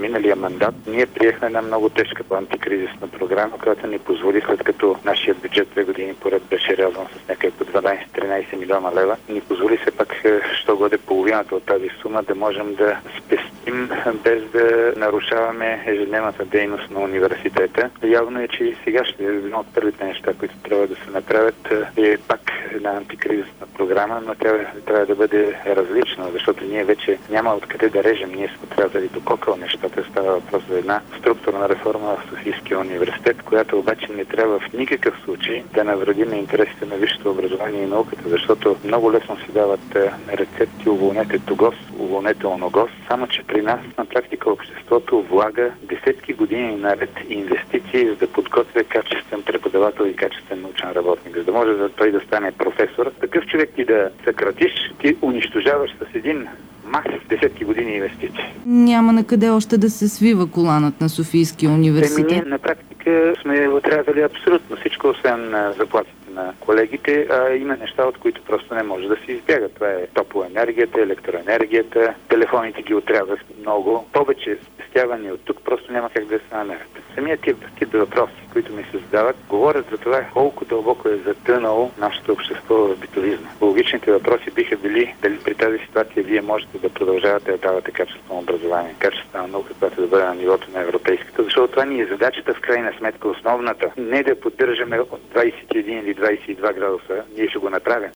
миналия мандат ние приехме една много тежка антикризисна програма, която ни позволи, след като нашия бюджет 2 години поред беше рязан с някъде по 12-13 милиона лева, ни позволи все пак, що годе половината от тази сума, да можем да спестим без да нарушаваме ежедневната дейност на университета. Явно е, че и сега ще е едно от първите неща, които трябва да се направят, е пак една антикризисна програма, но тя трябва да бъде различна, защото ние вече няма откъде да режем. Ние сме трябвали до кокъл нещата. Става въпрос за една структурна реформа в Софийския университет, която обаче не трябва в никакъв случай да навреди на интересите на висшето образование и науката, защото много лесно си дават рецепти: уволнете тогос, уволнете оногос, само че при нас на практика обществото влага десетки години наред инвестиции, за да подготвя качествен преподавател и качествен научен работник. За да може той да стане професор, такъв човек ти да съкратиш, ти унищожаваш с един мах десетки години инвестиции. Няма на къде още да се свива коланът на Софийския университет. Ние на практика сме отрязали абсолютно всичко, освен заплатите на колегите, а има неща, от които просто не може да се избяга. Това е топлоенергията, електроенергията, телефоните ги отрязах много. Повече спестявания от тук просто няма как да се намерят. Самият тип въпроси, които ми се задават, говорят за това колко дълбоко е затънало нашето общество в битовизма. Логичните въпроси биха били дали при тази ситуация вие можете да продължавате да давате качествено образование, качествена наука, която да бъде на нивото на европейската, защото това ни е задачата в крайна сметка основната. Не да поддържаме от 21 или 22 градуса, ние ще го направим.